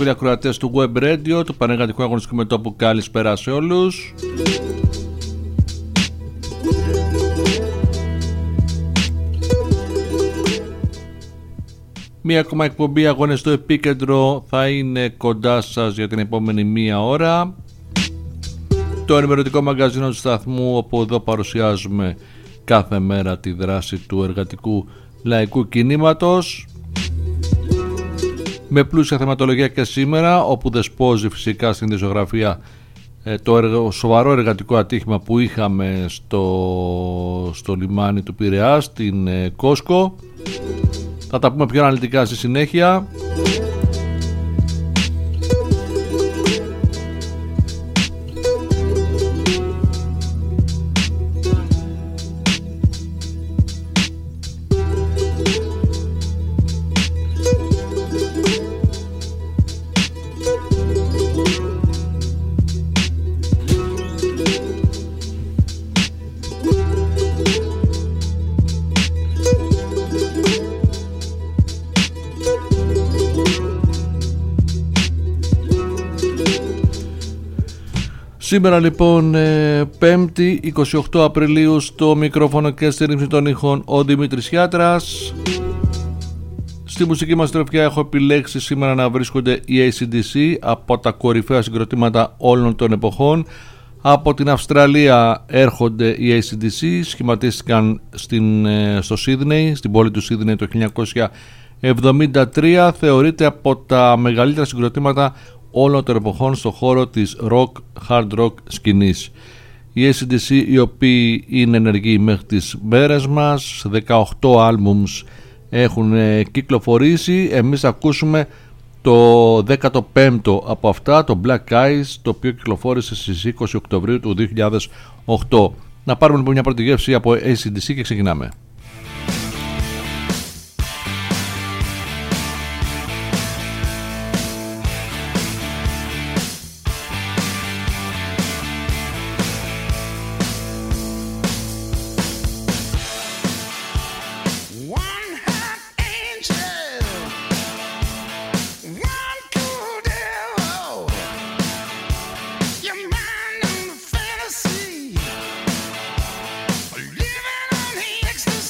φίλοι ακροατές του Web Radio, του Πανεργατικού Αγωνιστικού Μετώπου, καλησπέρα σε όλους. Μία ακόμα εκπομπή Αγώνες στο Επίκεντρο θα είναι κοντά σας για την επόμενη μία ώρα. Το ενημερωτικό μαγκαζίνο του σταθμού, όπου εδώ παρουσιάζουμε κάθε μέρα τη δράση του εργατικού λαϊκού κινήματος, με πλούσια θεματολογία και σήμερα, όπου δεσπόζει φυσικά στην διζωγραφία το σοβαρό εργατικό ατύχημα που είχαμε στο λιμάνι του Πειραιά, στην Κόσκο. Θα τα πούμε πιο αναλυτικά στη συνέχεια. Σήμερα λοιπόν 5η 28 Απριλίου, στο μικρόφωνο και στη ρύθμιση των ήχων ο Δημήτρης Χιάτρας. Στη μουσική μας τροφιά έχω επιλέξει σήμερα να βρίσκονται οι AC/DC, από τα κορυφαία συγκροτήματα όλων των εποχών. Από την Αυστραλία έρχονται οι AC/DC, σχηματίστηκαν στο Σίδνεϊ, στην πόλη του Σίδνεϊ το 1973. Θεωρείται από τα μεγαλύτερα συγκροτήματα όλων των εποχών στο χώρο της hard rock σκηνής. Οι AC/DC, οι οποίοι είναι ενεργοί μέχρι τις μέρες μας, 18 άλμπουμς έχουν κυκλοφορήσει. Εμείς ακούσουμε το 15ο από αυτά, το Black Eyes, το οποίο κυκλοφόρησε στις 20 Οκτωβρίου του 2008. Να πάρουμε λοιπόν μια πρώτη γεύση από AC/DC και ξεκινάμε. Living on the extra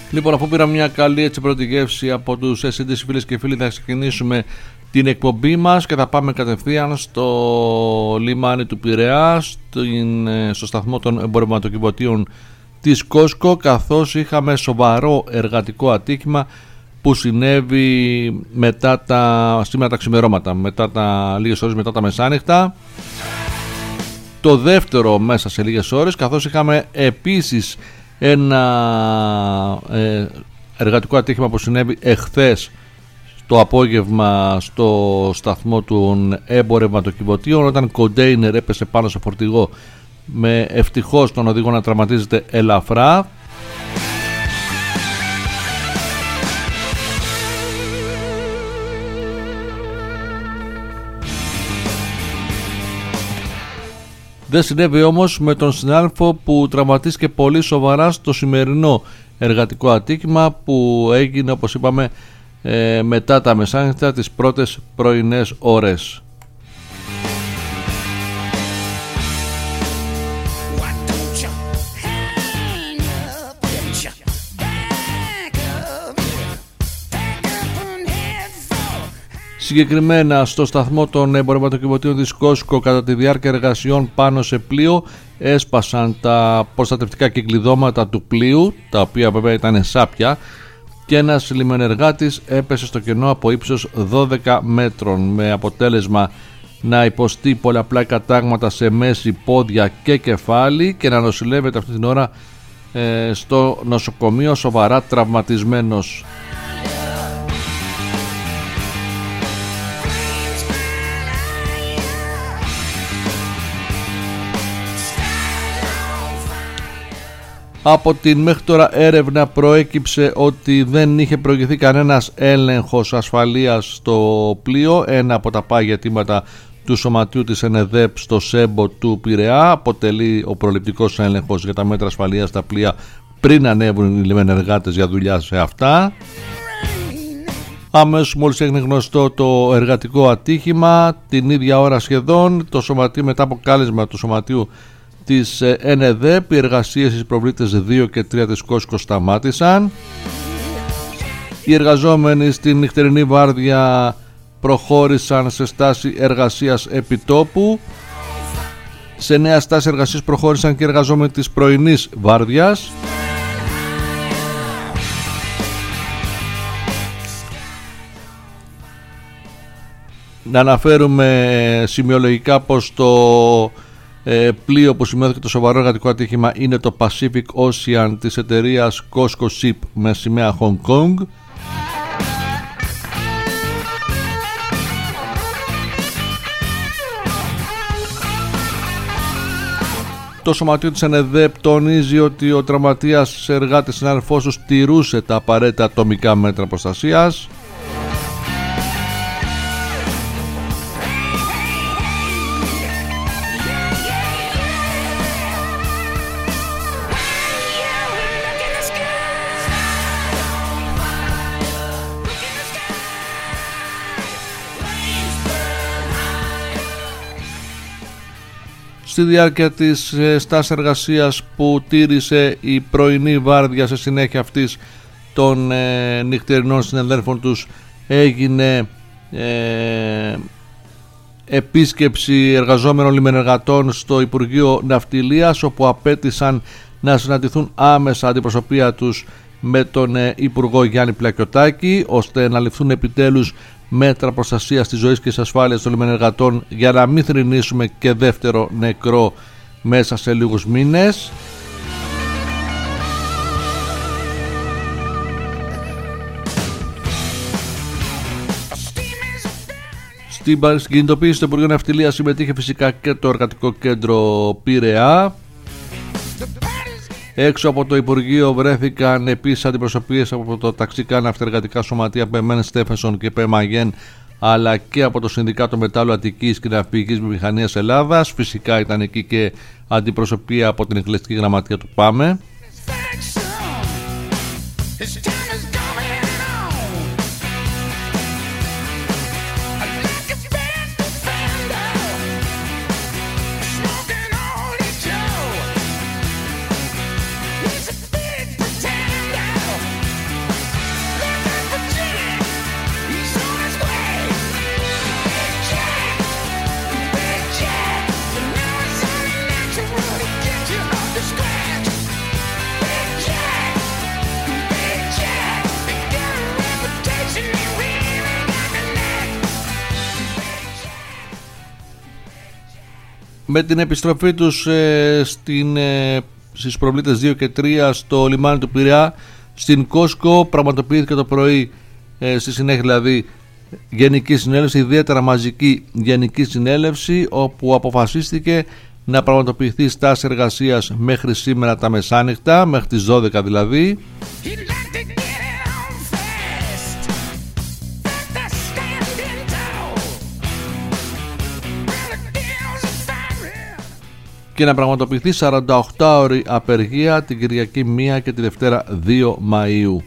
Λοιπόν, αφού πήραμε μια καλή έτσι πρώτη γεύση από τους SCDC, φίλες και φίλοι, θα ξεκινήσουμε την εκπομπή μας και θα πάμε κατευθείαν στο λιμάνι του Πειραιά, στο σταθμό των εμπορευματοκιβωτίων της Κόσκο, καθώς είχαμε σοβαρό εργατικό ατύχημα που συνέβη σήμερα τα ξημερώματα, λίγες ώρες μετά τα μεσάνυχτα. Το δεύτερο μέσα σε λίγες ώρες, καθώς είχαμε επίσης ένα εργατικό ατύχημα που συνέβη εχθές το απόγευμα στο σταθμό των εμπορευματοκιβωτίων, όταν κοντέινερ έπεσε πάνω σε φορτηγό, με ευτυχώς τον οδηγό να τραυματίζεται ελαφρά. Δεν συνέβη όμως με τον συνάδελφο που τραυματίστηκε πολύ σοβαρά στο σημερινό εργατικό ατύχημα που έγινε, όπως είπαμε, μετά τα μεσάνυχτα, τις πρώτες πρωινές ώρες. Συγκεκριμένα στο σταθμό των εμπορευματοκιβωτίων της Κόσκο, κατά τη διάρκεια εργασιών πάνω σε πλοίο, έσπασαν τα προστατευτικά κυκλειδώματα του πλοίου, τα οποία βέβαια ήταν σάπια, και ένας λιμενεργάτης έπεσε στο κενό από ύψος 12 μέτρων, με αποτέλεσμα να υποστεί πολλαπλά κατάγματα σε μέση, πόδια και κεφάλι και να νοσηλεύεται αυτή την ώρα στο νοσοκομείο σοβαρά τραυματισμένος. Από την μέχρι τώρα έρευνα προέκυψε ότι δεν είχε προηγηθεί κανένας έλεγχος ασφαλείας στο πλοίο. Ένα από τα πάγια αιτήματα του σωματείου της ΕΝΕΔΕΠ στο ΣΕΜΠΟ του Πειραιά αποτελεί ο προληπτικός έλεγχος για τα μέτρα ασφαλείας στα πλοία πριν ανέβουν οι λιμενεργάτες για δουλειά σε αυτά. Αμέσως μόλις έγινε γνωστό το εργατικό ατύχημα, την ίδια ώρα σχεδόν, το σωματείο, μετά από κάλεσμα του σωματείου της ΕΝΕΔΕΠ, οι εργασίες στις προβλήτες 2 και 3 της Κόσκο σταμάτησαν. Οι εργαζόμενοι στην νυχτερινή βάρδια προχώρησαν σε στάση εργασίας επιτόπου. Σε νέα στάση εργασίας προχώρησαν και οι εργαζόμενοι της πρωινής βάρδιας. Να αναφέρουμε σημειολογικά πως το πλοίο που σημειώθηκε το σοβαρό εργατικό ατύχημα είναι το Pacific Ocean της εταιρείας Cosco Ship με σημαία Hong Kong. Το σωματείο της ΕΝΕΔΕΠ τονίζει ότι ο τραυματίας εργάτης συνάδελφός του στηρούσε τα απαραίτητα ατομικά μέτρα προστασίας. Στη διάρκεια της στάσης εργασίας που τήρησε η πρωινή βάρδια, σε συνέχεια αυτής των νυχτερινών συναδέλφων τους, έγινε επίσκεψη εργαζόμενων λιμενεργατών στο Υπουργείο Ναυτιλίας, όπου απέτησαν να συναντηθούν άμεσα αντιπροσωπεία τους με τον Υπουργό Γιάννη Πλακιωτάκη, ώστε να ληφθούν επιτέλους μέτρα προστασίας της ζωής και της ασφάλειας των λιμενεργατών, για να μην θρηνήσουμε και δεύτερο νεκρό μέσα σε λίγους μήνες. Στην κινητοποίηση του Υπουργείου Ναυτιλίας συμμετείχε φυσικά και το Εργατικό Κέντρο Πειραιά. Έξω από το Υπουργείο βρέθηκαν επίσης αντιπροσωπείες από το Ταξικά Ναυτεργατικά Σωματεία ΠΕΜΕΝ Στέφενσον και ΠΕΜΑΓΕΝ, αλλά και από το Συνδικάτο Μετάλλου Αττικής και Ναυπηγικής Βιομηχανίας Ελλάδας. Φυσικά ήταν εκεί και αντιπροσωπεία από την Εκκληστική Γραμματεία του ΠΑΜΕ. Με την επιστροφή τους στις προβλήτες 2 και 3 στο λιμάνι του Πειραιά, στην Κόσκο πραγματοποιήθηκε το πρωί, στη συνέχεια δηλαδή, γενική συνέλευση, ιδιαίτερα μαζική γενική συνέλευση, όπου αποφασίστηκε να πραγματοποιηθεί στάση εργασίας μέχρι σήμερα τα μεσάνυχτα, μέχρι τις 12 δηλαδή. Και να πραγματοποιηθεί 48ωρη απεργία την Κυριακή 1 και τη Δευτέρα 2 Μαΐου.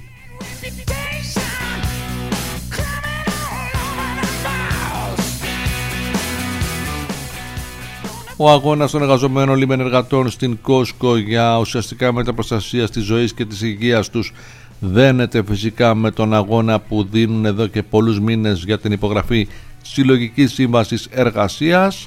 Ο αγώνας των εργαζομένων λίμεν εργατών στην Κόσκο για ουσιαστικά μέτρα προστασίας της ζωής και της υγείας τους δένεται φυσικά με τον αγώνα που δίνουν εδώ και πολλούς μήνες για την υπογραφή συλλογικής σύμβασης εργασίας.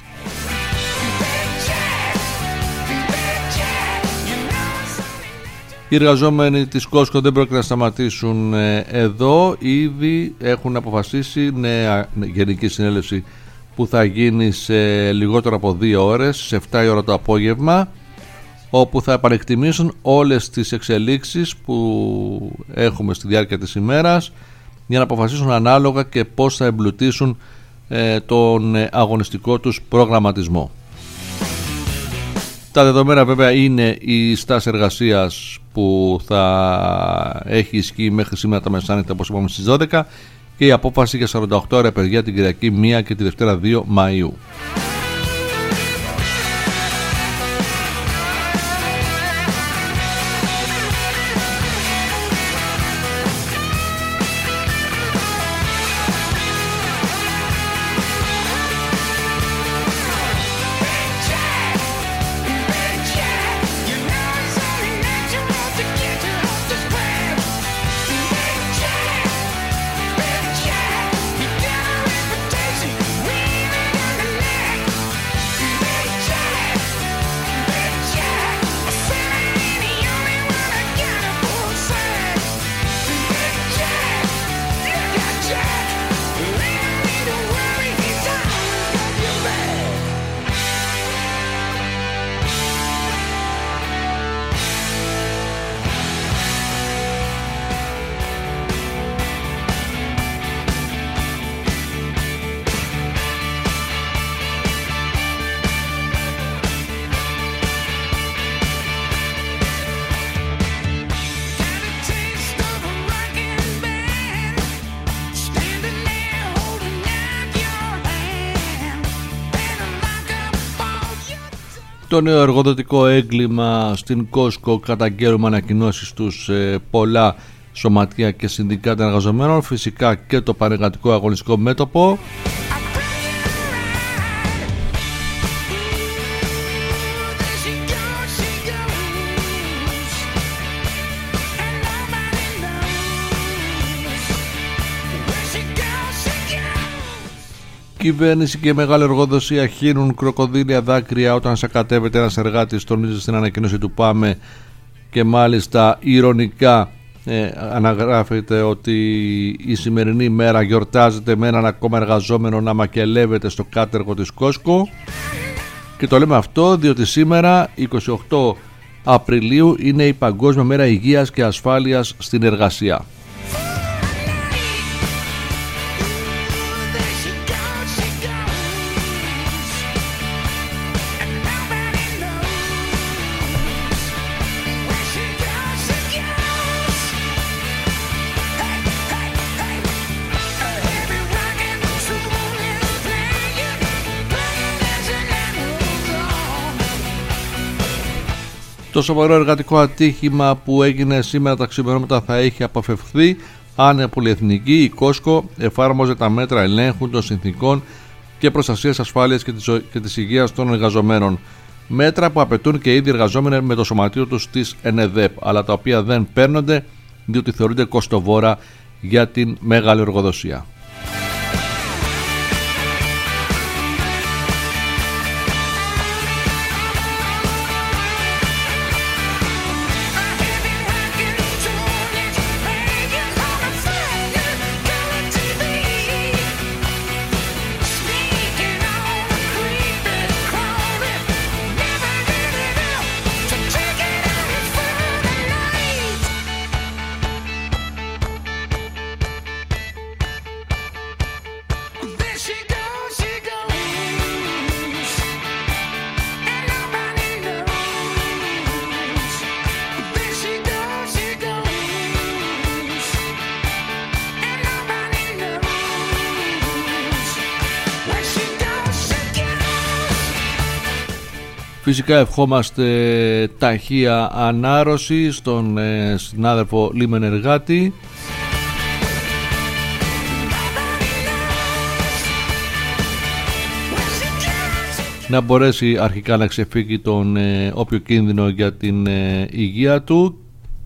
Οι εργαζόμενοι της Κόσκο δεν πρόκειται να σταματήσουν εδώ. Ήδη έχουν αποφασίσει νέα γενική συνέλευση που θα γίνει σε λιγότερο από 2 ώρες, σε 7 η ώρα το απόγευμα, όπου θα επανεκτιμήσουν όλες τις εξελίξεις που έχουμε στη διάρκεια της ημέρας για να αποφασίσουν ανάλογα και πώς θα εμπλουτίσουν τον αγωνιστικό τους προγραμματισμό. Τα δεδομένα βέβαια είναι η στάση εργασίας που θα έχει ισχύ μέχρι σήμερα τα μεσάνυχτα, όπως είπαμε, στις 12, και η απόφαση για 48 ώρες απεργία την Κυριακή 1 και τη Δευτέρα 2 Μαΐου. Το νέο εργοδοτικό έγκλημα στην Κόσκο, καταγγέλουμε ανακοινώσεις τους πολλά σωματεία και συνδικάτα εργαζομένων, φυσικά και το πανεργατικό αγωνιστικό μέτωπο. Κυβέρνηση και μεγάλη εργοδοσία χύνουν κροκοδίλια δάκρυα όταν σακατεύεται ένας εργάτης, τονίζει στην ανακοίνωση του ΠΑΜΕ, και μάλιστα ηρωνικά αναγράφεται ότι η σημερινή μέρα γιορτάζεται με έναν ακόμα εργαζόμενο να μακελεύεται στο κάτεργο της Κόσκο, και το λέμε αυτό διότι σήμερα 28 Απριλίου είναι η Παγκόσμια Μέρα Υγείας και Ασφάλειας στην Εργασία. Το σοβαρό εργατικό ατύχημα που έγινε σήμερα τα ξημερώματα θα έχει αποφευχθεί αν η πολυεθνική, η Κόσκο, εφάρμοζε τα μέτρα ελέγχου των συνθήκων και προστασίας ασφάλειας και της υγείας των εργαζομένων. Μέτρα που απαιτούν και οι ίδιοι εργαζόμενοι με το σωματείο τους της ΕΝΕΔΕΠ, αλλά τα οποία δεν παίρνονται διότι θεωρούνται κοστοβόρα για την μεγάλη εργοδοσία. Φυσικά ευχόμαστε ταχεία ανάρρωση στον συνάδελφο Λίμεν Εργάτη. Να μπορέσει αρχικά να ξεφύγει τον όποιο κίνδυνο για την υγεία του.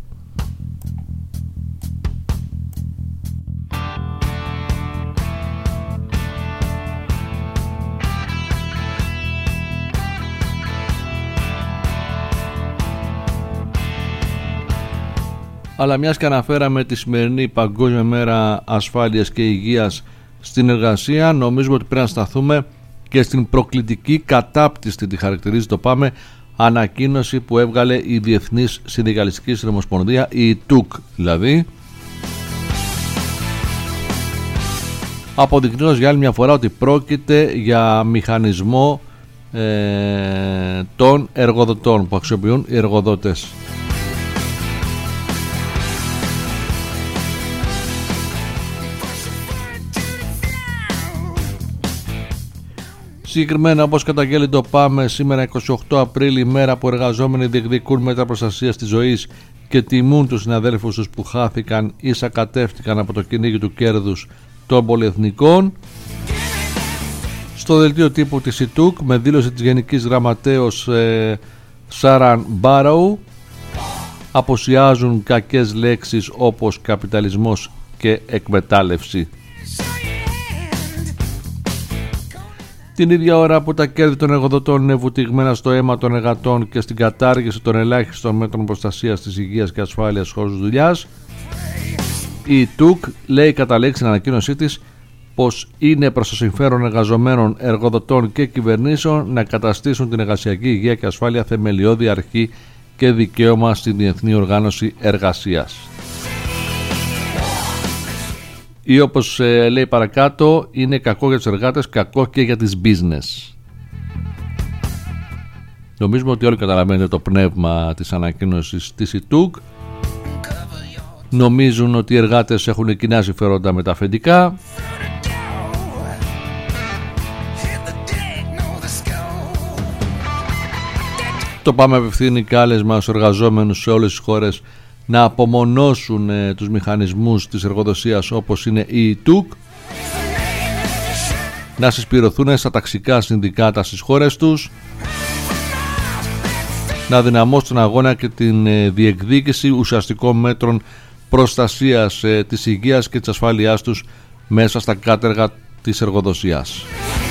Αλλά μιας και αναφέραμε τη σημερινή Παγκόσμια Μέρα Ασφάλειας και Υγείας στην εργασία, νομίζουμε ότι πρέπει να σταθούμε και στην προκλητική κατάπτυστη, τη χαρακτηρίζει το ΠΑΜΕ, ανακοίνωση που έβγαλε η Διεθνής Συνδικαλιστική Συνομοσπονδία, η ΤΟΥΚ δηλαδή, αποδεικνύοντας για άλλη μια φορά ότι πρόκειται για μηχανισμό των εργοδοτών που αξιοποιούν οι εργοδότες. Συγκεκριμένα, όπως καταγγέλει το ΠΑΜΕ, σήμερα 28 Απρίλη, μέρα που εργαζόμενοι διεκδικούν μέτρα προστασίας της ζωής και τιμούν τους συναδέλφους τους που χάθηκαν ή σακατεύτηκαν από το κυνήγι του κέρδους των πολυεθνικών. Στο δελτίο τύπου της ΙΤΟΥΚ, με δήλωση της Γενικής Γραμματέως Σάραν Μπάραου, αποσιάζουν κακές λέξεις όπως καπιταλισμός και εκμετάλλευση. Την ίδια ώρα που τα κέρδη των εργοδοτών είναι βουτυγμένα στο αίμα των εργατών και στην κατάργηση των ελάχιστων μέτρων προστασίας της υγείας και ασφάλειας στους χώρους δουλειάς, η ΤΟΥΚ λέει κατά λέξη στην ανακοίνωσή της πως είναι προς το συμφέρον εργαζομένων, εργοδοτών και κυβερνήσεων να καταστήσουν την εργασιακή υγεία και ασφάλεια θεμελιώδη αρχή και δικαίωμα στην Διεθνή Οργάνωση Εργασίας. Ή όπως λέει παρακάτω, είναι κακό για τους εργάτες, κακό και για τις business. Νομίζουμε ότι όλοι καταλαβαίνετε το πνεύμα της ανακοίνωσης της ΙΤΟΥΚ. Νομίζουν ότι οι εργάτες έχουν κοινά συμφέροντα με τα αφεντικά. Το ΠΑΜΕ απευθύνει κάλεσμα στους εργαζόμενους σε όλες τις χώρες να απομονώσουν τους μηχανισμούς της εργοδοσίας όπως είναι η ΤΟΥΚ, να συσπηρωθούν στα ταξικά συνδικάτα στις χώρες τους, να δυναμώσουν τον αγώνα και την διεκδίκηση ουσιαστικών μέτρων προστασίας της υγείας και της ασφάλειάς τους μέσα στα κάτεργα της εργοδοσίας.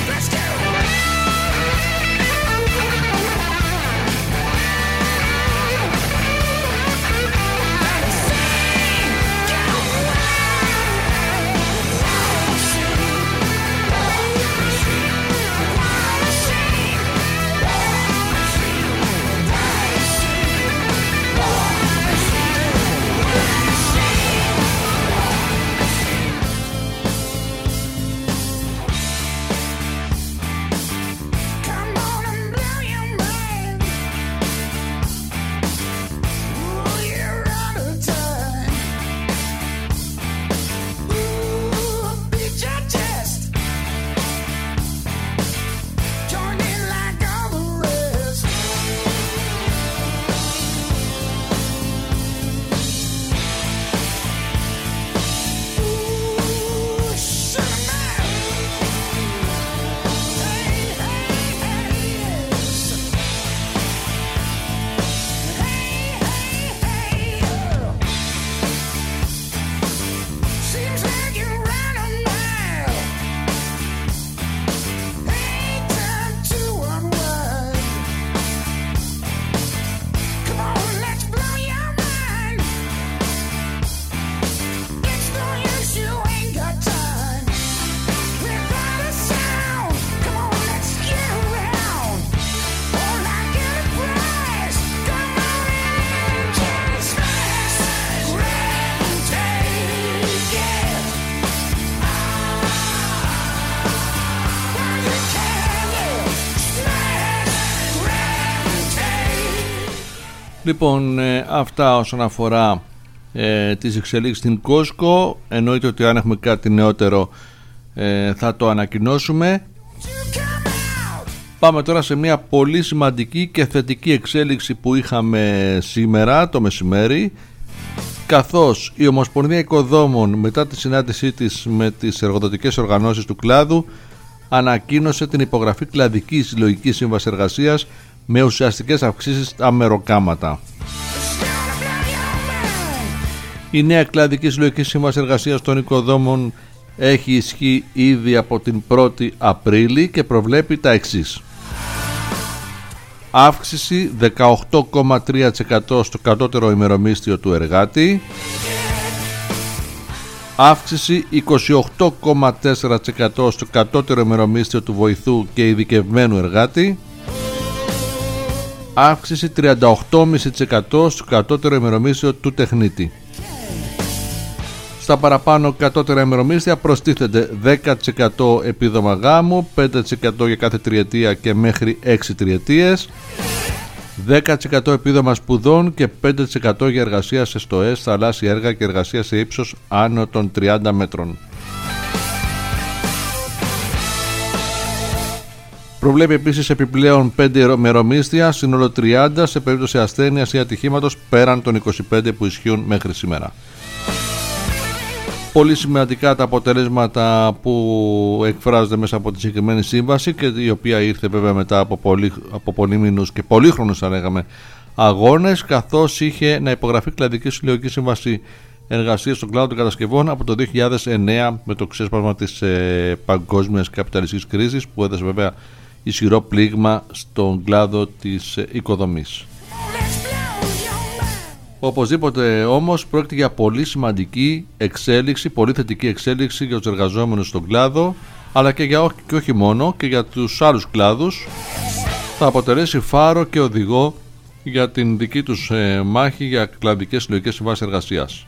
Λοιπόν, αυτά όσον αφορά τις εξελίξεις στην Costco. Εννοείται ότι αν έχουμε κάτι νεότερο θα το ανακοινώσουμε. Πάμε τώρα σε μια πολύ σημαντική και θετική εξέλιξη που είχαμε σήμερα το μεσημέρι, καθώς η Ομοσπονδία Οικοδόμων, μετά τη συνάντησή της με τις εργοδοτικές οργανώσεις του κλάδου, ανακοίνωσε την υπογραφή κλαδικής συλλογικής σύμβασης εργασίας με ουσιαστικές αυξήσεις στα μεροκάματα. Η νέα κλαδική συλλογική σύμβαση εργασίας των οικοδόμων έχει ισχύ ήδη από την 1η Απρίλη και προβλέπει τα εξής: αύξηση 18,3% στο κατώτερο ημερομίσθιο του εργάτη, αύξηση 28,4% στο κατώτερο ημερομίσθιο του βοηθού και ειδικευμένου εργάτη, αύξηση 38,5% στο κατώτερο ημερομίσθιο του τεχνίτη. Στα παραπάνω κατώτερα ημερομίσθια προστίθεται 10% επίδομα γάμου, 5% για κάθε τριετία και μέχρι 6 τριετίες, 10% επίδομα σπουδών και 5% για εργασία σε στοές, θαλάσσια έργα και εργασία σε ύψος άνω των 30 μέτρων. Προβλέπει επίσης επιπλέον 5 ημερομίσθια, σύνολο 30 σε περίπτωση ασθένειας ή ατυχήματος πέραν των 25 που ισχύουν μέχρι σήμερα. Πολύ σημαντικά τα αποτελέσματα που εκφράζονται μέσα από τη συγκεκριμένη σύμβαση, και η οποία ήρθε βέβαια μετά από πολύμηνους και πολύχρονους, θα λέγαμε, αγώνες, καθώς είχε να υπογραφεί κλαδική συλλογική σύμβαση εργασίας στον κλάδο των κατασκευών από το 2009 με το ξέσπασμα της παγκόσμιας καπιταλιστικής κρίσης, που έδωσε βέβαια ισχυρό πλήγμα στον κλάδο της οικοδομής. Οπωσδήποτε όμως πρόκειται για πολύ σημαντική εξέλιξη, πολύ θετική εξέλιξη για τους εργαζόμενους στον κλάδο, αλλά και όχι μόνο, και για τους άλλους κλάδους. Θα αποτελέσει φάρο και οδηγό για την δική τους μάχη για κλαδικές συλλογικές συμβάσεις εργασίας.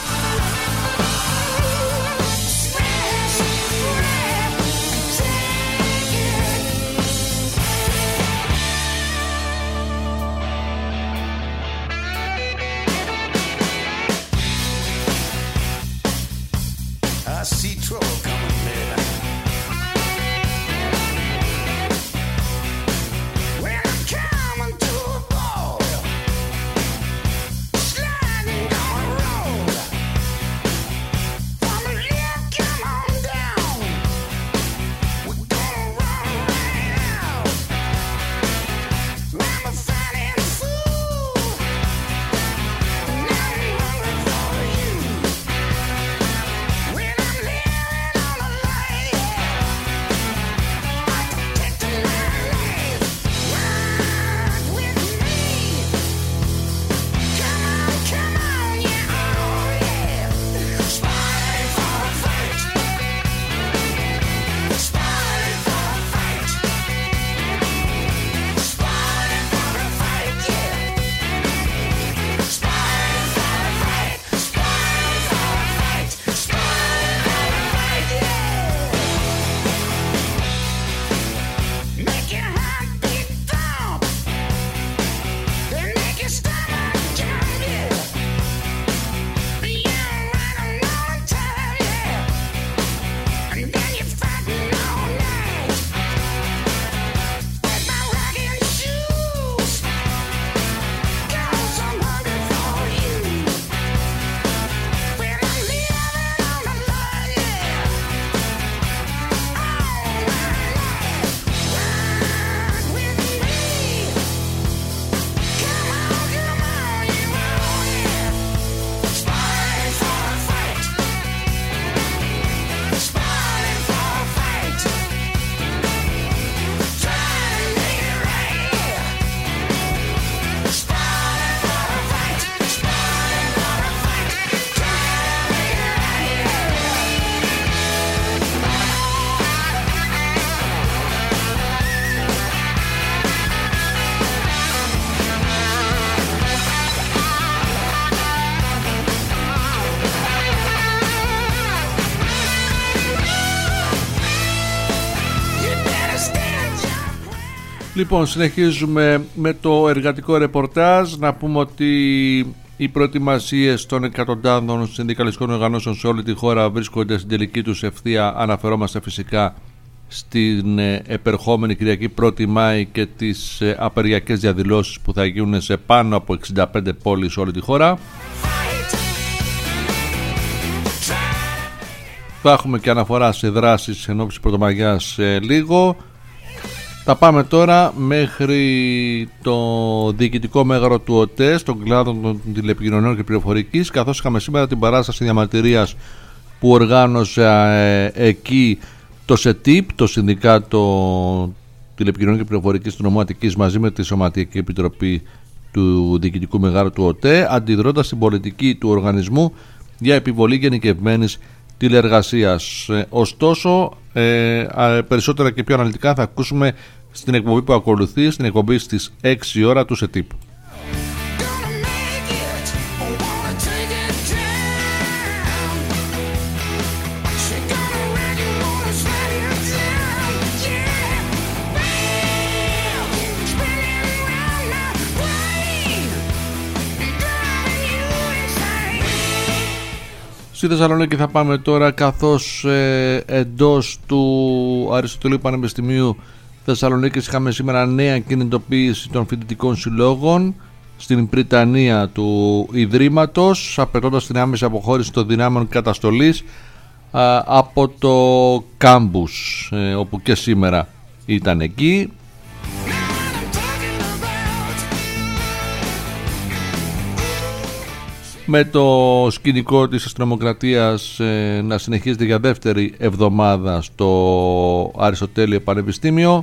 Λοιπόν, συνεχίζουμε με το εργατικό ρεπορτάζ. Να πούμε ότι οι προετοιμασίες των εκατοντάδων συνδικαλιστικών οργανώσεων σε όλη τη χώρα βρίσκονται στην τελική τους ευθεία. Αναφερόμαστε φυσικά στην επερχόμενη Κυριακή 1η Μάη και τις απεργιακές διαδηλώσεις που θα γίνουν σε πάνω από 65 πόλεις όλη τη χώρα. Θα έχουμε και αναφορά σε δράσεις εν ώψη Πρωτομαγιάς λίγο. Θα πάμε τώρα μέχρι το διοικητικό μέγαρο του ΟΤΕ, στον κλάδο των τηλεπικοινωνιών και πληροφορικής, καθώς είχαμε σήμερα την παράσταση διαμαρτυρίας που οργάνωσε εκεί το ΣΕΤΙΠ, το Συνδικάτο Τηλεπικοινωνιών και Πληροφορικής του Νομού Αττικής, μαζί με τη Σωματική Επιτροπή του Διοικητικού Μεγάρου του ΟΤΕ, αντιδρώντας στην πολιτική του οργανισμού για επιβολή γενικευμένης τηλεεργασίας. Ωστόσο, περισσότερα και πιο αναλυτικά θα ακούσουμε στην εκπομπή που ακολουθεί, στην εκπομπή στις 6 ώρα του ΣΕΤΙΠ. Στη Θεσσαλονίκη θα πάμε τώρα, καθώς εντός του Αριστοτελείου Πανεπιστημίου Θεσσαλονίκης είχαμε σήμερα νέα κινητοποίηση των φοιτητικών συλλόγων στην πριτανία του Ιδρύματος, απαιτώντας την άμεση αποχώρηση των δυνάμεων καταστολής από το κάμπους, όπου και σήμερα ήταν εκεί. Με το σκηνικό της αστυνομοκρατίας να συνεχίζεται για δεύτερη εβδομάδα στο Αριστοτέλειο Πανεπιστήμιο.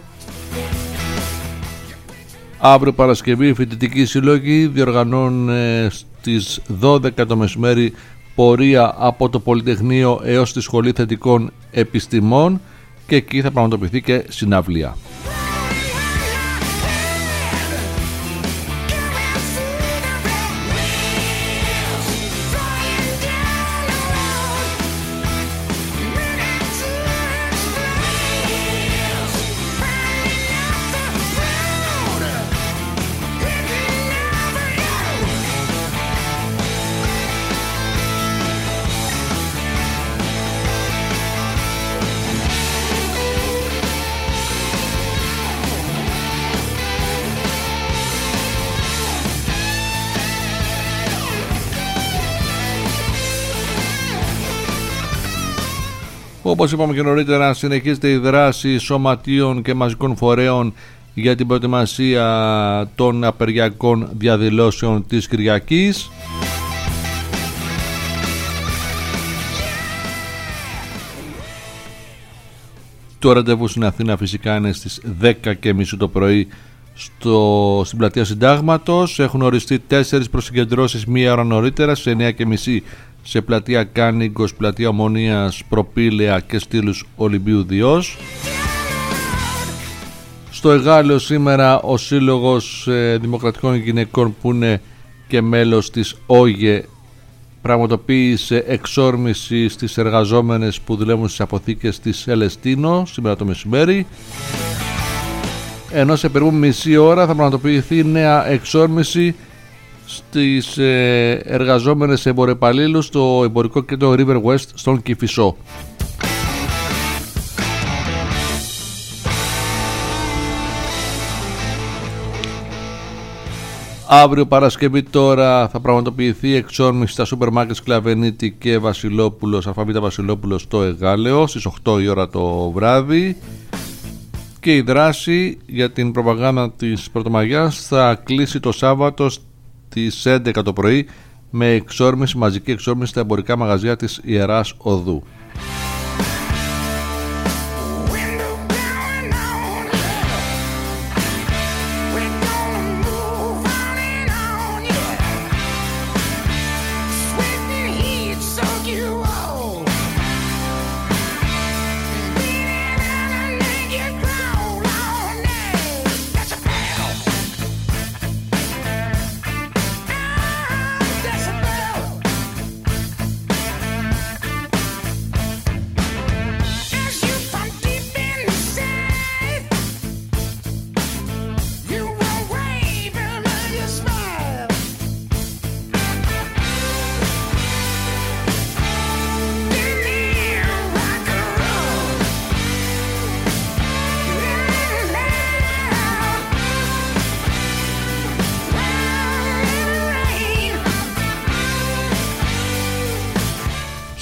Αύριο Παρασκευή οι φοιτητικοί σύλλογοι διοργανώνουν στις 12 το μεσημέρι πορεία από το Πολυτεχνείο έως τη Σχολή Θετικών Επιστημών και εκεί θα πραγματοποιηθεί και συναυλία. Όπως είπαμε και νωρίτερα, συνεχίζεται η δράση σωματείων και μαζικών φορέων για την προετοιμασία των απεργιακών διαδηλώσεων της Κυριακής. Το ραντεβού στην Αθήνα φυσικά είναι στις 10:30 το πρωί στην πλατεία Συντάγματος. Έχουν οριστεί 4 προσυγκεντρώσεις μία ώρα νωρίτερα, σε 9:30 σε πλατεία Κάνιγκος, πλατεία Ομονίας, Προπήλαια και Στήλους Ολυμπίου Διός. Στο Εγάλεο σήμερα ο Σύλλογος Δημοκρατικών Γυναικών, που είναι και μέλος της ΟΓΕ, πραγματοποίησε εξόρμηση στις εργαζόμενες που δουλεύουν στις αποθήκες της Ελεστίνο σήμερα το μεσημέρι, ενώ σε περίπου μισή ώρα θα πραγματοποιηθεί νέα εξόρμηση στις εργαζόμενες εμπορεπαλλήλους στο εμπορικό κέντρο River West στον Κηφισό. Αύριο Παρασκευή τώρα θα πραγματοποιηθεί εξόρμηση στα σούπερ μάρκετ Σκλαβενίτη και Βασιλόπουλος, Αλφαβήτα Βασιλόπουλος στο Εγάλεο στις 8 η ώρα το βράδυ, και η δράση για την προπαγάνδα της Πρωτομαγιάς θα κλείσει το Σάββατο στις 11 το πρωί με εξόρμηση, μαζική εξόρμηση στα εμπορικά μαγαζιά της Ιεράς Οδού.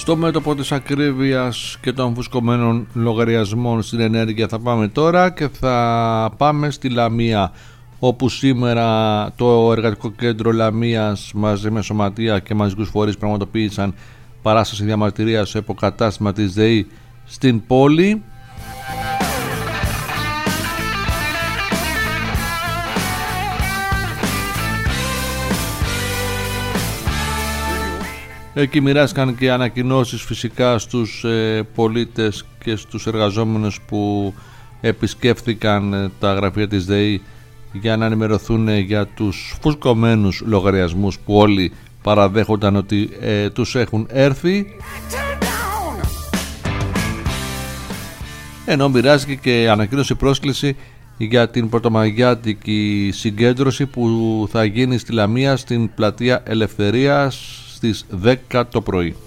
Στο μέτωπο της ακρίβειας και των φουσκωμένων λογαριασμών στην ενέργεια θα πάμε τώρα και θα πάμε στη Λαμία, όπου σήμερα το Εργατικό Κέντρο Λαμίας μαζί με σωματεία και μαζικούς φορείς πραγματοποίησαν παράσταση διαμαρτυρίας στο υποκατάστημα της ΔΕΗ στην πόλη. Εκεί μοιράστηκαν και ανακοινώσεις φυσικά στους πολίτες και στους εργαζόμενους που επισκέφθηκαν τα γραφεία της ΔΕΗ για να ενημερωθούν για τους φουσκωμένους λογαριασμούς που όλοι παραδέχονταν ότι τους έχουν έρθει. Ενώ μοιράστηκε και ανακοίνωσε πρόσκληση για την πρωτομαγιάτικη συγκέντρωση που θα γίνει στη Λαμία στην Πλατεία Ελευθερίας στις 10 το πρωί.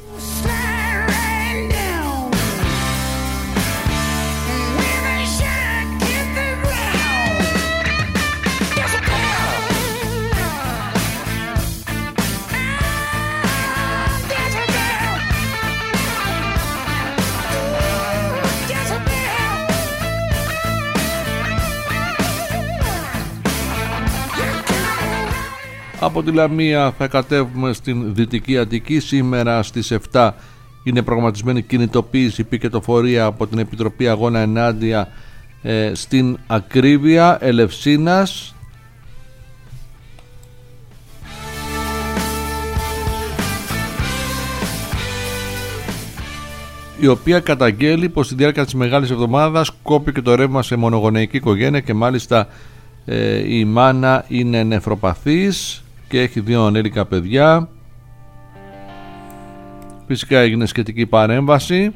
Από τη Λαμία θα κατέβουμε στην Δυτική Αττική. Σήμερα στις 7 είναι προγραμματισμένη κινητοποίηση πικετοφορία από την Επιτροπή Αγώνα ενάντια στην ακρίβεια Ελευσίνας. Η οποία καταγγέλει πως στη διάρκεια της Μεγάλης Εβδομάδας κόπηκε το ρεύμα σε μονογονεϊκή οικογένεια και μάλιστα η μάνα είναι νεφροπαθής και έχει 2 ανήλικα παιδιά. Φυσικά έγινε σχετική παρέμβαση.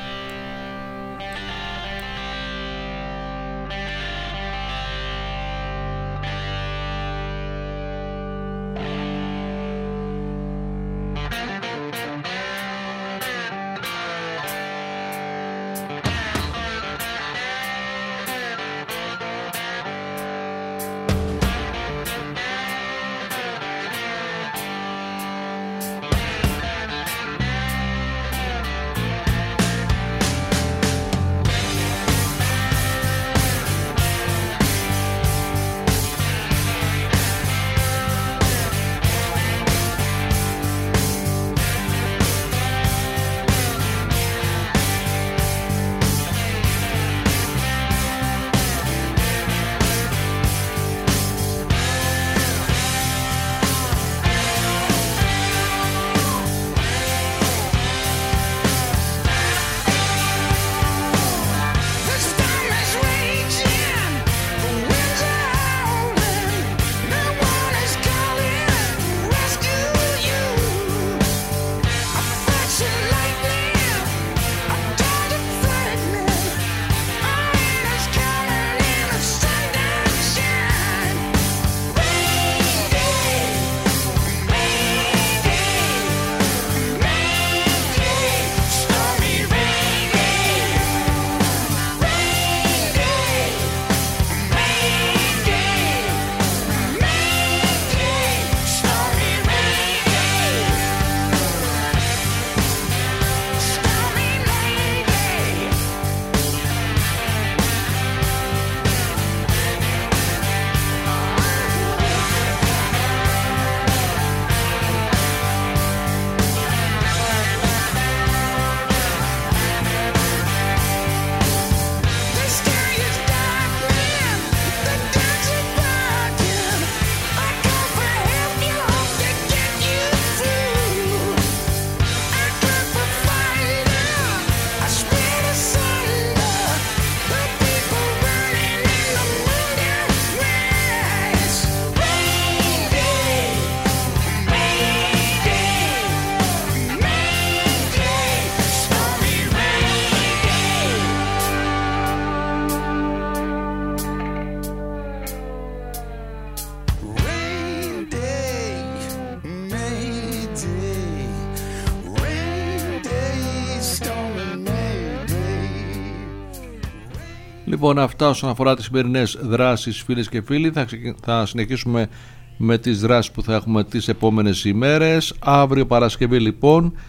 Λοιπόν, αυτά όσον αφορά τις σημερινές δράσεις, φίλες και φίλοι. Θα συνεχίσουμε με τις δράσεις που θα έχουμε τις επόμενες ημέρες. Αύριο Παρασκευή λοιπόν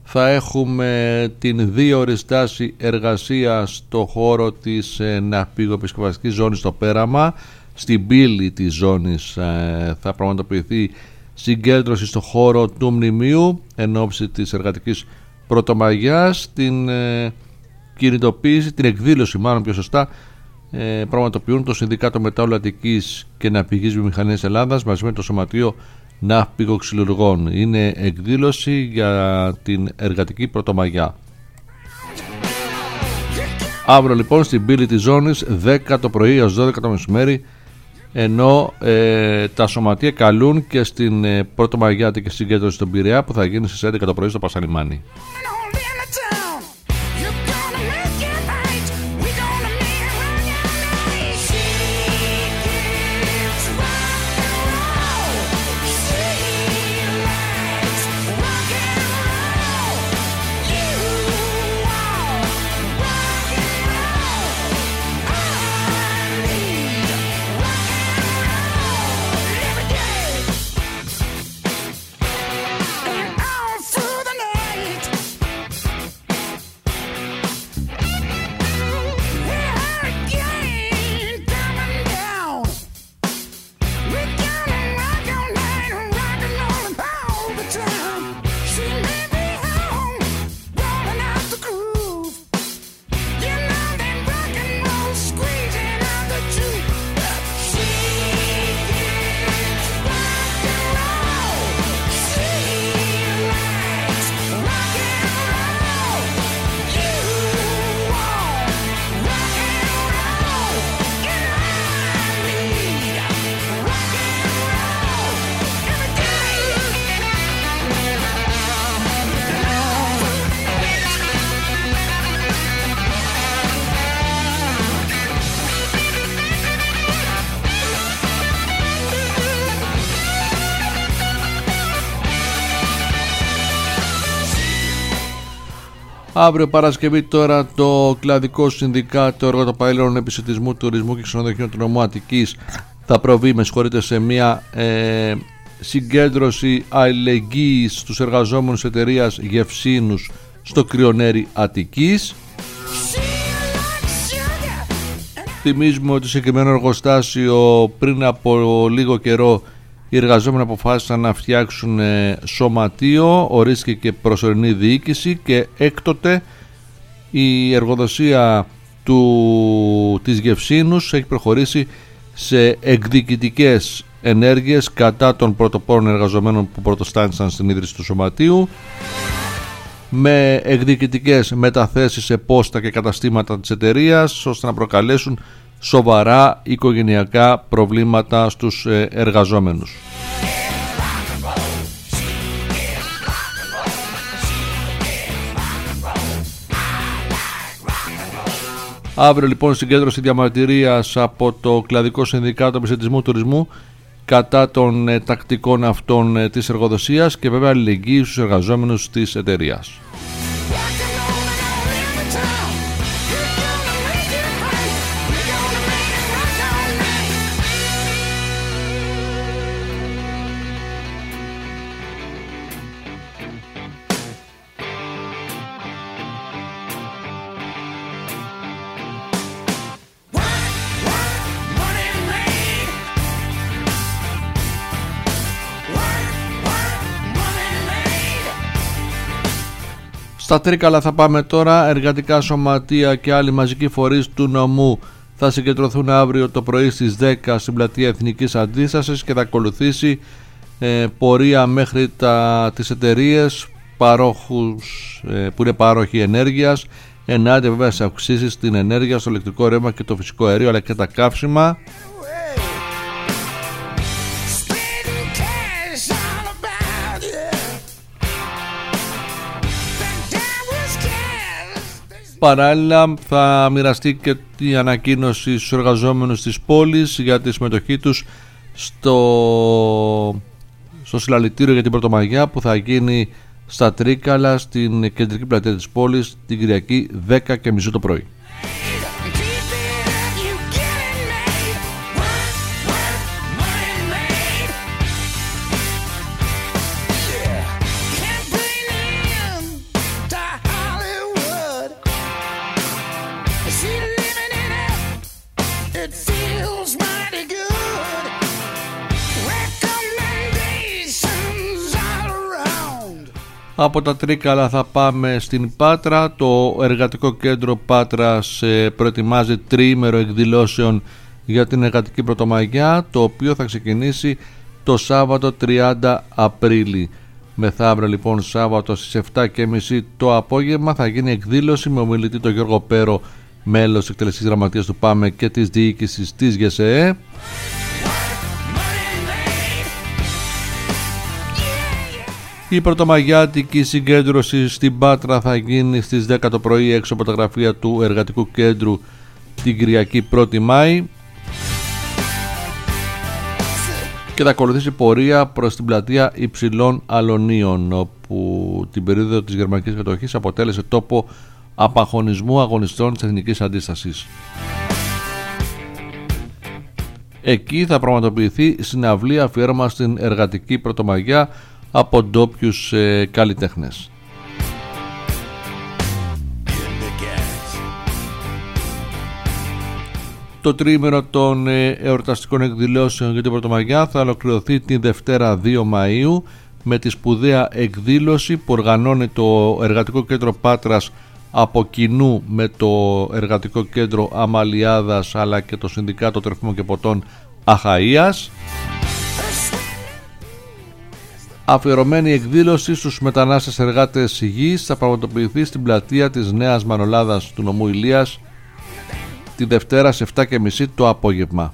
θα έχουμε την 2ωρη στάση εργασίας στο χώρο της ναυπηγοεπισκευαστικής ζώνης στο Πέραμα. Στην πύλη της ζώνης θα πραγματοποιηθεί συγκέντρωση στο χώρο του μνημείου εν ώψη της εργατικής Πρωτομαγιάς. Την κινητοποίηση, την εκδήλωση μάλλον πιο σωστά, πραγματοποιούν το Συνδικάτο Μετάλλου Αττικής και Ναυπηγικής Βιομηχανίας Ελλάδας μαζί με το Σωματείο Ναυπηγοξυλουργών. Είναι εκδήλωση για την εργατική Πρωτομαγιά. Αύριο λοιπόν στην πύλη της ζώνης 10 το πρωί έως 12 το μεσημέρι, ενώ τα σωματεία καλούν και στην Πρωτομαγιάτικη συγκέντρωση στον Πειραιά που θα γίνει στις 11 το πρωί στο Πασαλιμάνι. Αύριο Παρασκευή τώρα το Κλαδικό Συνδικάτο Εργατοπαΐλων Επισιτισμού, Τουρισμού και Ξενοδοχείων του Νομού Αττικής θα προβεί σε μια συγκέντρωση αλληλεγγύης στους εργαζόμενους εταιρείας Γευσήνους στο Κρυονέρι Αττικής. Θυμίζουμε ότι σε συγκεκριμένο εργοστάσιο πριν από λίγο καιρό οι εργαζόμενοι αποφάσισαν να φτιάξουν σωματείο, ορίστηκε και προσωρινή διοίκηση και έκτοτε η εργοδοσία της Γευσήνους έχει προχωρήσει σε εκδικητικές ενέργειες κατά των πρωτοπόρων εργαζομένων που πρωτοστάνησαν στην ίδρυση του σωματείου, με εκδικητικές μεταθέσεις σε πόστα και καταστήματα της εταιρείας, ώστε να προκαλέσουν σοβαρά οικογενειακά προβλήματα στους εργαζόμενους. Αύριο λοιπόν συγκέντρωση διαμαρτυρίας από το Κλαδικό Συνδικάτο Επισιτισμού Τουρισμού κατά των τακτικών αυτών της εργοδοσίας και βέβαια αλληλεγγύη στους εργαζόμενους της εταιρείας. Στα Τρίκαλα θα πάμε τώρα. Εργατικά σωματεία και άλλοι μαζικοί φορείς του νομού θα συγκεντρωθούν αύριο το πρωί στις 10 στην πλατεία Εθνικής Αντίστασης και θα ακολουθήσει πορεία μέχρι τις εταιρείες παρόχους, που είναι πάροχοι ενέργειας, ενάντια βέβαια σε αυξήσεις στην ενέργεια, στο ηλεκτρικό ρεύμα και το φυσικό αέριο αλλά και τα καύσιμα. Παράλληλα θα μοιραστεί και η ανακοίνωση στους εργαζόμενους της πόλης για τη συμμετοχή τους στο συλλαλητήριο για την Πρωτομαγιά που θα γίνει στα Τρίκαλα στην κεντρική πλατεία της πόλης την Κυριακή 10:30 το πρωί. Από τα Τρίκαλα θα πάμε στην Πάτρα. Το Εργατικό Κέντρο Πάτρας προετοιμάζει τριήμερο εκδηλώσεων για την Εργατική Πρωτομαγιά, το οποίο θα ξεκινήσει το Σάββατο 30 Απρίλη. Μεθαύριο λοιπόν Σάββατο στις 7.30 το απόγευμα θα γίνει εκδήλωση με ομιλητή τον Γιώργο Πέρο, μέλος εκτελεστής γραμματείας του ΠΑΜΕ και της διοίκησης της ΓΕΣΕΕ. Η πρωτομαγιάτικη συγκέντρωση στην Πάτρα θα γίνει στις 10 το πρωί έξω από τα γραφεία του Εργατικού Κέντρου την Κυριακή 1η Μάη και θα ακολουθήσει πορεία προς την πλατεία Υψηλών Αλωνίων, όπου την περίοδο της γερμανικής κατοχής αποτέλεσε τόπο απαγωνισμού αγωνιστών της Εθνικής Αντίστασης. Εκεί θα πραγματοποιηθεί συναυλία αφιέρωμα στην Εργατική Πρωτομαγιά από ντόπιους καλλιτέχνες. Το τριήμερο των εορταστικών εκδηλώσεων για την Πρωτομαγιά θα ολοκληρωθεί την Δευτέρα 2 Μαΐου με τη σπουδαία εκδήλωση που οργανώνει το Εργατικό Κέντρο Πάτρας από κοινού με το Εργατικό Κέντρο Αμαλιάδας αλλά και το Συνδικάτο Τροφίμων και Ποτών Αχαΐας. Αφιερωμένη εκδήλωση στους μετανάστες εργάτες γης θα πραγματοποιηθεί στην πλατεία της Νέας Μανολάδας του νομού Ηλίας τη Δευτέρα σε 7.30 το απόγευμα.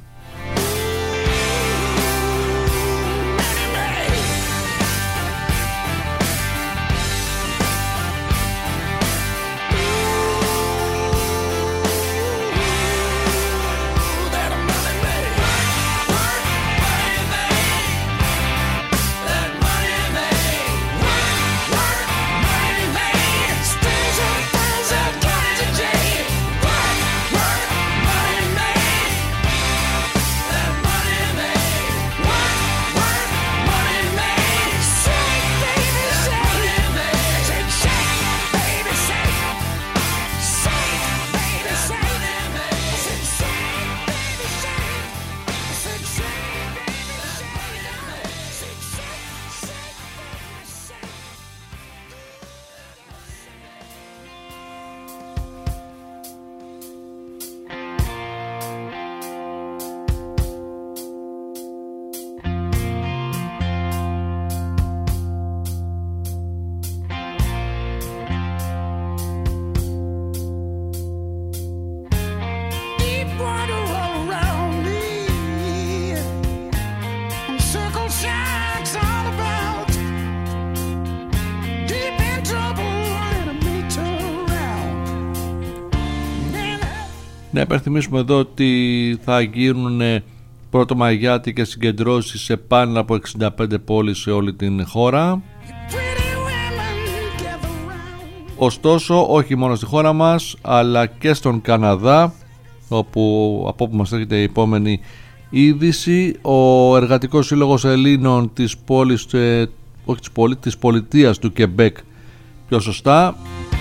Να υπενθυμίσουμε εδώ ότι θα γίνουν πρωτομαγιάτικες συγκεντρώσεις σε πάνω από 65 πόλεις σε όλη την χώρα. Ωστόσο, όχι μόνο στη χώρα μας, αλλά και στον Καναδά, από όπου μας έρχεται η επόμενη είδηση. Ο Εργατικός Σύλλογος Ελλήνων της πόλης, της πολιτείας του Κεμπέκ, πιο σωστά,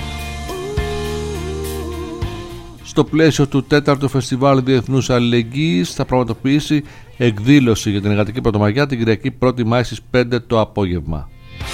στο πλαίσιο του 4ου Φεστιβάλ Διεθνούς Αλληλεγγύης θα πραγματοποιήσει εκδήλωση για την Εργατική Πρωτομαγιά την Κυριακή 1η Μάη στις 5 το απόγευμα.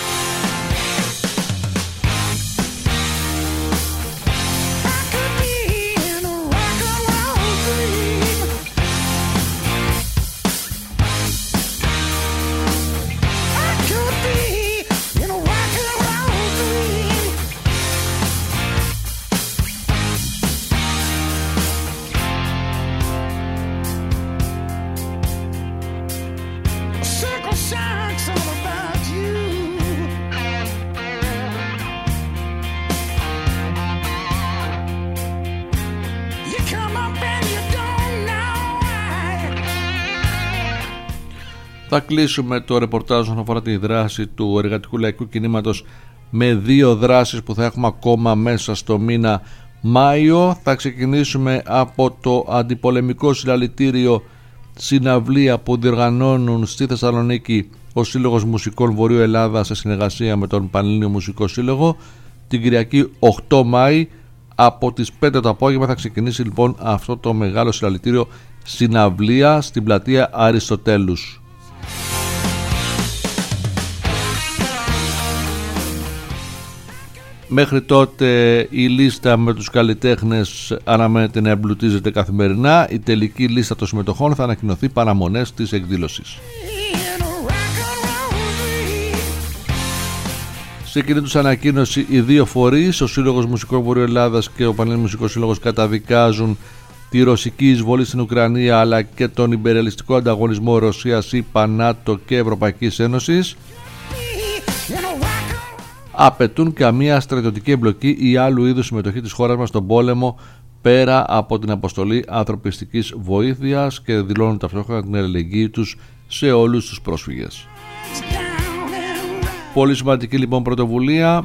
Θα κλείσουμε το ρεπορτάζ όσον αφορά τη δράση του Εργατικού Λαϊκού Κινήματος με δύο δράσεις που θα έχουμε ακόμα μέσα στο μήνα Μάιο. Θα ξεκινήσουμε από το αντιπολεμικό συλλαλητήριο συναυλία που διοργανώνουν στη Θεσσαλονίκη ο Σύλλογος Μουσικών Βορείου Ελλάδα σε συνεργασία με τον Πανελλήνιο Μουσικό Σύλλογο την Κυριακή 8 Μάη από τις 5 το απόγευμα. Θα ξεκινήσει λοιπόν αυτό το μεγάλο συλλαλητήριο συναυλία στην πλατεία Αριστοτέλους. Μέχρι τότε η λίστα με τους καλλιτέχνες αναμένεται να εμπλουτίζεται καθημερινά. Η τελική λίστα των συμμετοχών θα ανακοινωθεί παραμονές της εκδήλωσης. Σε εκείνη τους ανακοίνωση οι δύο φορείς, ο Σύλλογος Μουσικών Βορείου Ελλάδας και ο Πανελλήνιος Μουσικός Σύλλογος, καταδικάζουν τη ρωσική εισβολή στην Ουκρανία αλλά και τον ιμπεριαλιστικό ανταγωνισμό Ρωσίας, ΗΠΑ, ΝΑΤΟ και Ευρωπαϊκής Ένωσης. Απαιτούν καμία στρατιωτική εμπλοκή ή άλλου είδους συμμετοχή της χώρας μας στον πόλεμο πέρα από την αποστολή ανθρωπιστικής βοήθειας και δηλώνουν ταυτόχρονα την αλληλεγγύη τους σε όλους τους πρόσφυγες. Πολύ σημαντική λοιπόν πρωτοβουλία.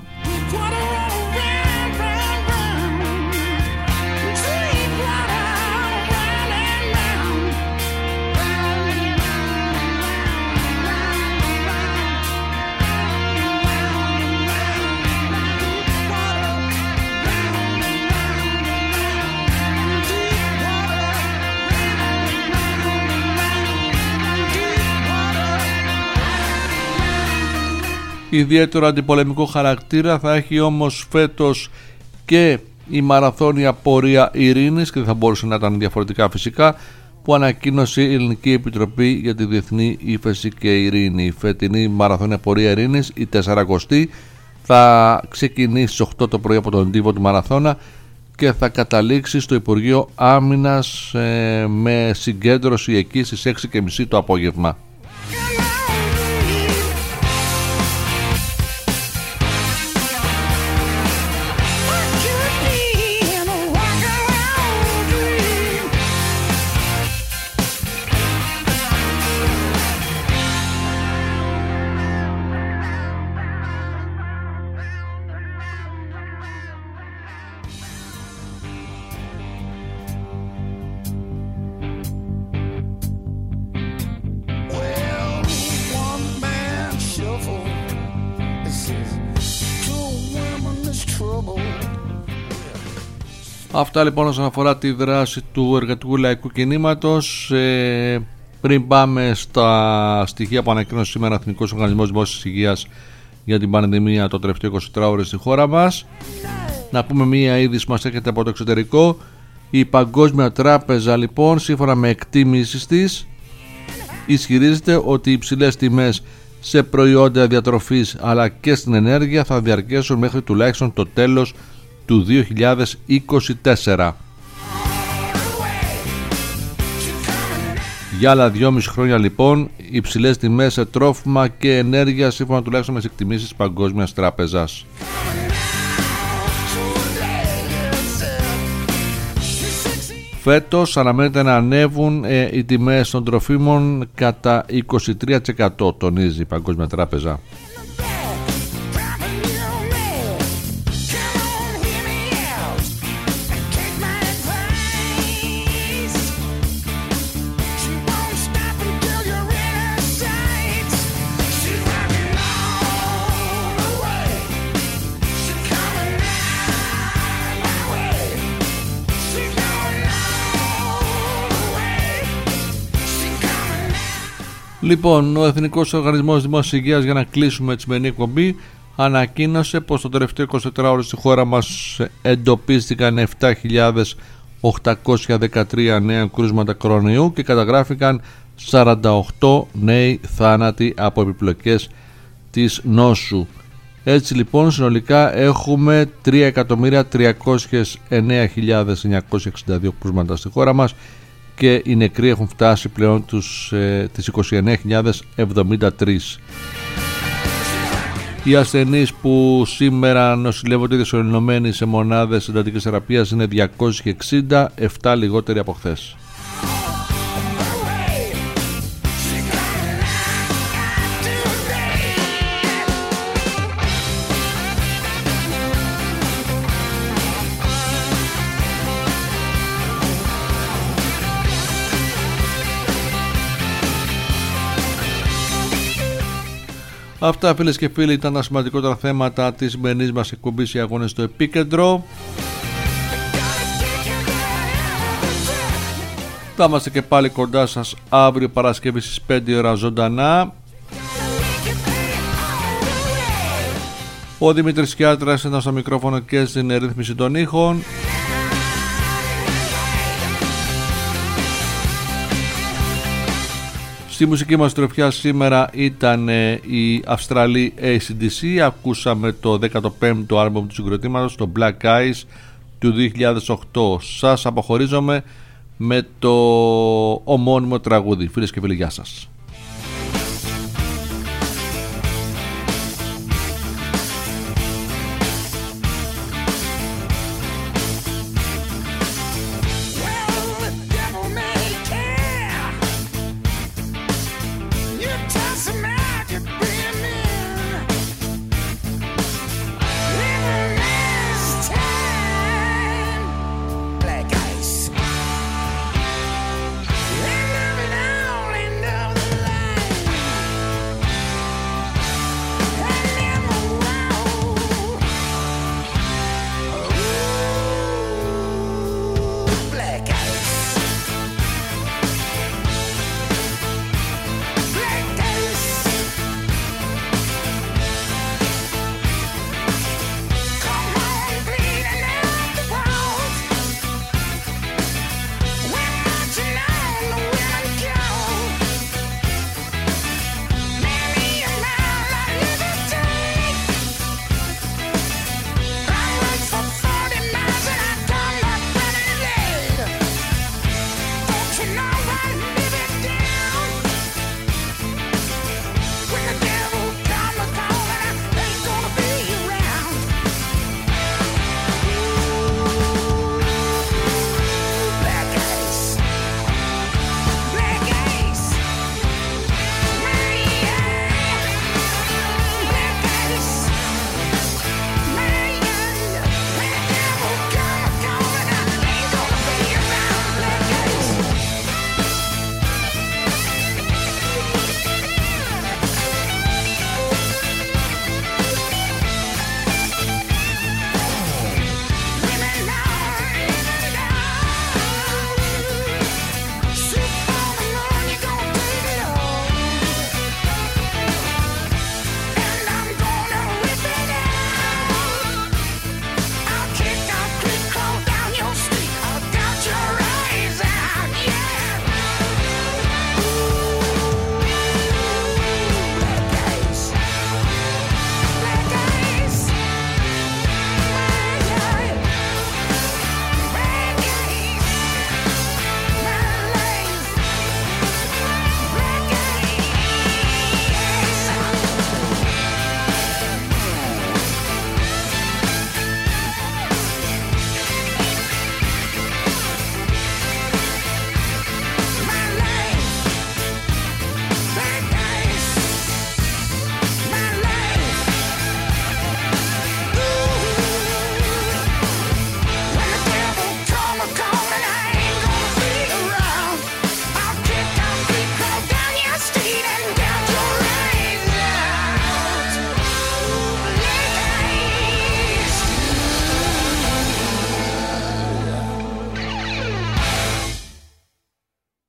Ιδιαίτερο αντιπολεμικό χαρακτήρα θα έχει όμως φέτος και η μαραθώνια πορεία ειρήνης, και δεν θα μπορούσε να ήταν διαφορετικά φυσικά, που ανακοίνωσε η Ελληνική Επιτροπή για τη Διεθνή Ύφεση και Ειρήνη. Η φετινή μαραθώνια πορεία ειρήνης, η 40η, θα ξεκινήσει στις 8 το πρωί από τον τύπο του μαραθώνα και θα καταλήξει στο Υπουργείο Άμυνας με συγκέντρωση εκεί στις 6:30 το απόγευμα. Αυτά λοιπόν όσον αφορά τη δράση του εργατικού λαϊκού κινήματος. Πριν πάμε στα στοιχεία που ανακοίνωσε σήμερα ο Εθνικός Οργανισμός Δημόσιας Υγείας για την πανδημία το τελευταίο 24 ώρες στη χώρα μας, να πούμε μία είδηση που μας έρχεται από το εξωτερικό. Η Παγκόσμια Τράπεζα λοιπόν, σύμφωνα με εκτίμησεις της, ισχυρίζεται ότι οι υψηλές τιμές σε προϊόντα διατροφής αλλά και στην ενέργεια θα διαρκέσουν μέχρι τουλάχιστον το τέλος του 2024. Για άλλα 2,5 χρόνια λοιπόν υψηλές τιμές σε τρόφιμα και ενέργεια, σύμφωνα τουλάχιστον με τις εκτιμήσεις της Παγκόσμιας Τράπεζας. Φέτος αναμένεται να ανέβουν οι τιμές των τροφίμων κατά 23%, τονίζει η Παγκόσμια Τράπεζα. Λοιπόν, ο Εθνικός Οργανισμός Δημόσιας Υγείας, για να κλείσουμε τη σημερινή εκπομπή, ανακοίνωσε πως το τελευταίο 24 ώρες στη χώρα μας εντοπίστηκαν 7.813 νέα κρούσματα κορονοϊού και καταγράφηκαν 48 νέοι θάνατοι από επιπλοκές της νόσου. Έτσι λοιπόν συνολικά έχουμε 3.309.962 κρούσματα στη χώρα μας και οι νεκροί έχουν φτάσει πλέον τις 29.073. Οι ασθενείς που σήμερα νοσηλεύονται δυσοελληνωμένοι σε μονάδες εντατικής θεραπείας είναι 260, 7 λιγότεροι από χθες. Αυτά, φίλες και φίλοι, ήταν τα σημαντικότερα θέματα της σημερινής μας εκπομπής «Οι Αγώνες στο Επίκεντρο». Θα είμαστε και πάλι κοντά σας αύριο Παρασκευή στις 5 ώρα ζωντανά. Ο Δημήτρης Κιάτρας ήταν στο μικρόφωνο και στην ρύθμιση των ήχων. Στη μουσική μας τροφιά σήμερα ήταν η Αυστραλή AC/DC. Ακούσαμε το 15ο άλμπομ του συγκροτήματος, το Black Eyes του 2008. Σας αποχωρίζομαι με το ομώνυμο τραγούδι. Φίλες και φίλοι, γεια σας.